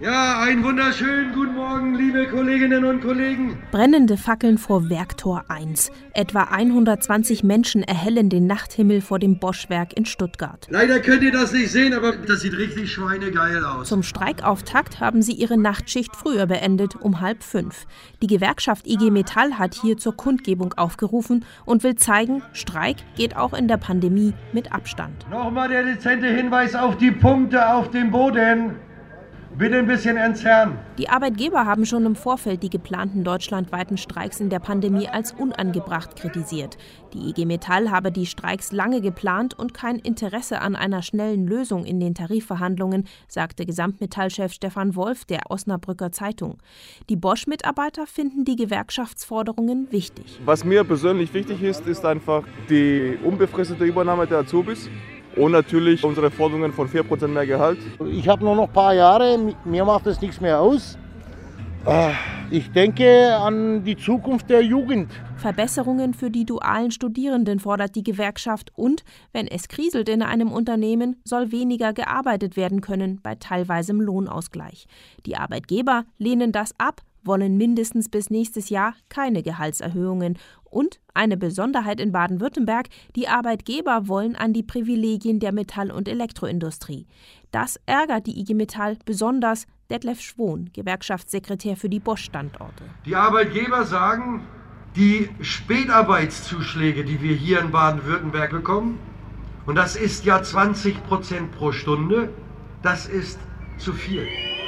Ja, einen wunderschönen guten Morgen, liebe Kolleginnen und Kollegen. Brennende Fackeln vor Werktor 1. Etwa 120 Menschen erhellen den Nachthimmel vor dem Bosch-Werk in Stuttgart. Leider könnt ihr das nicht sehen, aber das sieht richtig schweinegeil aus. Zum Streikauftakt haben sie ihre Nachtschicht früher beendet, um 4:30. Die Gewerkschaft IG Metall hat hier zur Kundgebung aufgerufen und will zeigen, Streik geht auch in der Pandemie mit Abstand. Nochmal der dezente Hinweis auf die Punkte auf dem Boden. Bitte ein bisschen entzerren. Die Arbeitgeber haben schon im Vorfeld die geplanten deutschlandweiten Streiks in der Pandemie als unangebracht kritisiert. Die IG Metall habe die Streiks lange geplant und kein Interesse an einer schnellen Lösung in den Tarifverhandlungen, sagte Gesamtmetallchef Stefan Wolf der Osnabrücker Zeitung. Die Bosch-Mitarbeiter finden die Gewerkschaftsforderungen wichtig. Was mir persönlich wichtig ist einfach die unbefristete Übernahme der Azubis. Und natürlich unsere Forderungen von 4% mehr Gehalt. Ich habe nur noch ein paar Jahre, mir macht das nichts mehr aus. Ich denke an die Zukunft der Jugend. Verbesserungen für die dualen Studierenden fordert die Gewerkschaft und, wenn es kriselt in einem Unternehmen, soll weniger gearbeitet werden können bei teilweisem Lohnausgleich. Die Arbeitgeber lehnen das ab, wollen mindestens bis nächstes Jahr keine Gehaltserhöhungen. Und eine Besonderheit in Baden-Württemberg, die Arbeitgeber wollen an die Privilegien der Metall- und Elektroindustrie. Das ärgert die IG Metall besonders. Detlef Schwohn, Gewerkschaftssekretär für die Bosch-Standorte. Die Arbeitgeber sagen, die Spätarbeitszuschläge, die wir hier in Baden-Württemberg bekommen, und das ist ja 20% pro Stunde, das ist zu viel.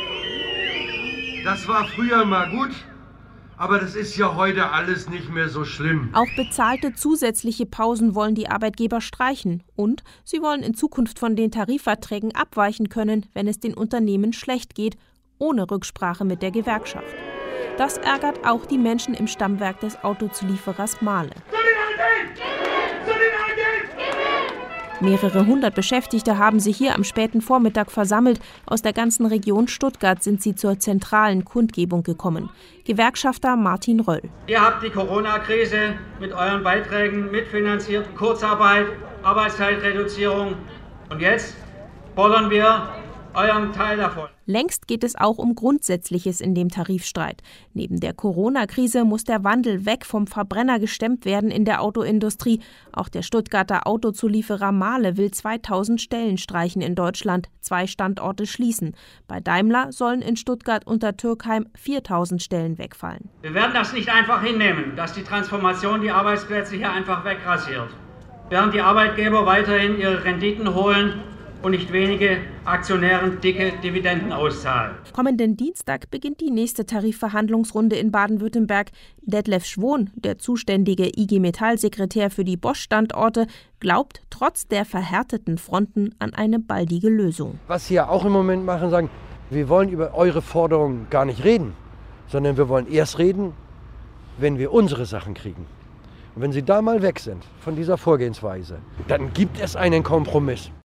Das war früher mal gut, aber das ist ja heute alles nicht mehr so schlimm. Auch bezahlte zusätzliche Pausen wollen die Arbeitgeber streichen. Und sie wollen in Zukunft von den Tarifverträgen abweichen können, wenn es den Unternehmen schlecht geht, ohne Rücksprache mit der Gewerkschaft. Das ärgert auch die Menschen im Stammwerk des Autozulieferers Mahle. Mehrere hundert Beschäftigte haben sich hier am späten Vormittag versammelt. Aus der ganzen Region Stuttgart sind sie zur zentralen Kundgebung gekommen. Gewerkschafter Martin Röll. Ihr habt die Corona-Krise mit euren Beiträgen mitfinanziert, Kurzarbeit, Arbeitszeitreduzierung. Und jetzt fordern wir euren Teil davon. Längst geht es auch um Grundsätzliches in dem Tarifstreit. Neben der Corona-Krise muss der Wandel weg vom Verbrenner gestemmt werden in der Autoindustrie. Auch der Stuttgarter Autozulieferer Mahle will 2000 Stellen streichen in Deutschland, 2 Standorte schließen. Bei Daimler sollen in Stuttgart unter Türkheim 4000 Stellen wegfallen. Wir werden das nicht einfach hinnehmen, dass die Transformation die Arbeitsplätze hier einfach wegrasiert. Während die Arbeitgeber weiterhin ihre Renditen holen und nicht wenige Aktionären dicke Dividenden auszahlen. Kommenden Dienstag beginnt die nächste Tarifverhandlungsrunde in Baden-Württemberg. Detlef Schwohn, der zuständige IG Metall-Sekretär für die Bosch-Standorte, glaubt trotz der verhärteten Fronten an eine baldige Lösung. Was Sie ja auch im Moment machen, sagen, wir wollen über eure Forderungen gar nicht reden, sondern wir wollen erst reden, wenn wir unsere Sachen kriegen. Und wenn Sie da mal weg sind von dieser Vorgehensweise, dann gibt es einen Kompromiss.